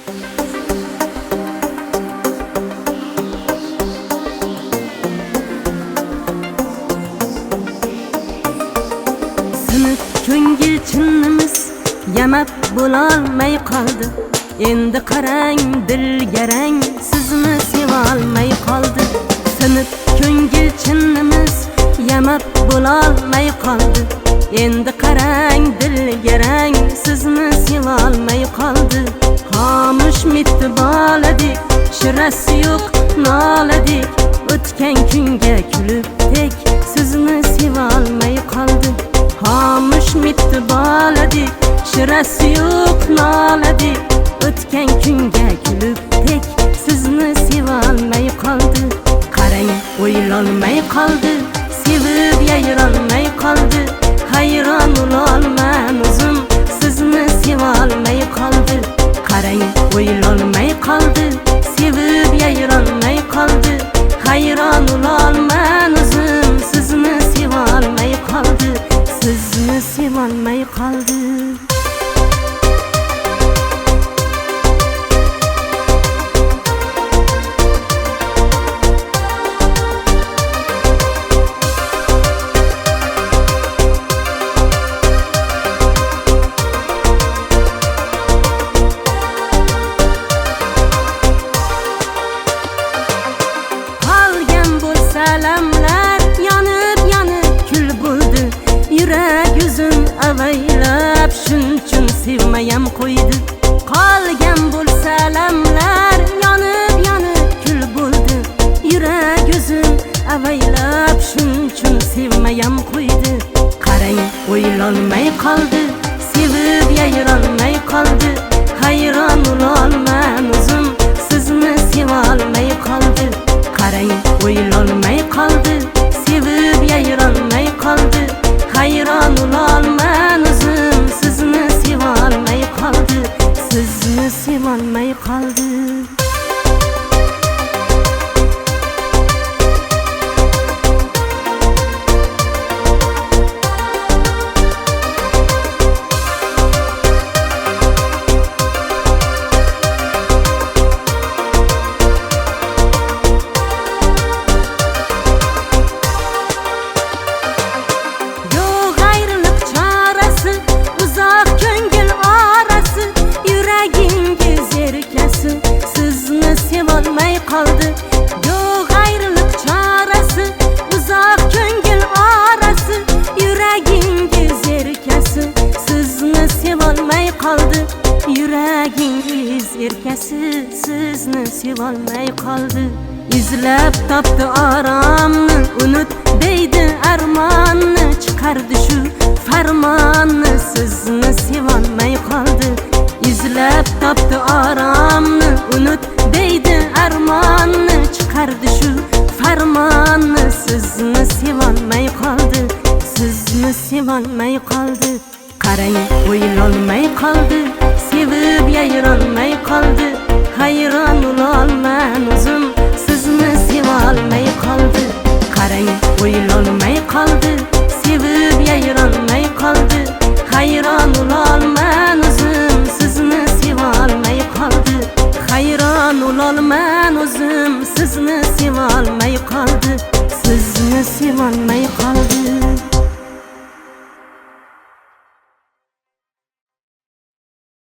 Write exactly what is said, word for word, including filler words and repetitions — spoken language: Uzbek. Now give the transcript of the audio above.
Sinib ko'ngil chinnimiz yamab bo'lolmay qoldi. Endi qarang dilgarang sizni sevolmay qoldi. Sinib ko'ngil chinnimiz yamab bo'lolmay qoldi. Endi qarang dilgarang sizni sevolmay qoldi. Xomush mitti boladik, shirasi yo'q noladik. O'tgan kunga kulib tek sizni sevolmay qoldi. Xomush mitti boladik, shirasi yo'q noladik. O'tgan kunga kulib tek sizni sevolmay qoldi. Qarang o'ylolmay qoldi, sevib yayrolmay qoldi. Hayron bo'lolman o'zim sizni sevolmay qoldi. Qarang o'ylolmay qoldi, sevib yayrolmay qoldi. Hayron bo'lolman o'zim sizni sevolmay qoldi. Sizni sevolmay qoldi. Salamlar yonib yonib kul bo'ldi. Yurak yuzim avaylab shunchun sevmayam qo'ydi. Qolgan bo'lsalamlar yonib yonib kul bo'ldi. Yurak yuzim avaylab shunchun sevmayam qo'ydi. Qarang o'ylolmay qoldi, sevib yayrolmay qoldi. Hayron bo'lolman o'zim sizni sevolmay qoldi. Qarang o'ylolmay qoldi, sevib yayrolmay qoldi. Hayron bo'lolman o'zim sizni sevolmay qoldi. Sizni sevolmay qoldi. Qoldi. Yo'q ayriliq chorasi, uzoq ko'ngil orasi, yuragingiz erkasi sizni sevolmay qoldi. Yuragingiz erkasi sizni sevolmay qoldi. Izlab topdi oromni, unut deydi armonni, chiqardi shu farmonni sizni sevolmay qoldi. Izlab topdi oromni, unut deydi armonni, chiqardi shu farmonni sizni sevolmay qoldi. Sizni sevolmay qoldi. Qarang o'ylolmay qoldi, sevib yayrolmay qoldi. Hayron bo'lolman o'zim sizni sevolmay qoldi. Qarang o'ylolmay qoldi, sevib yayrolmay qoldi. Hayron bo'lolman o'zim sizni sevolmay qoldi. Hayron bo'lolman o'zim sizni sevolmay qoldi. Sizni sevolmay qoldi.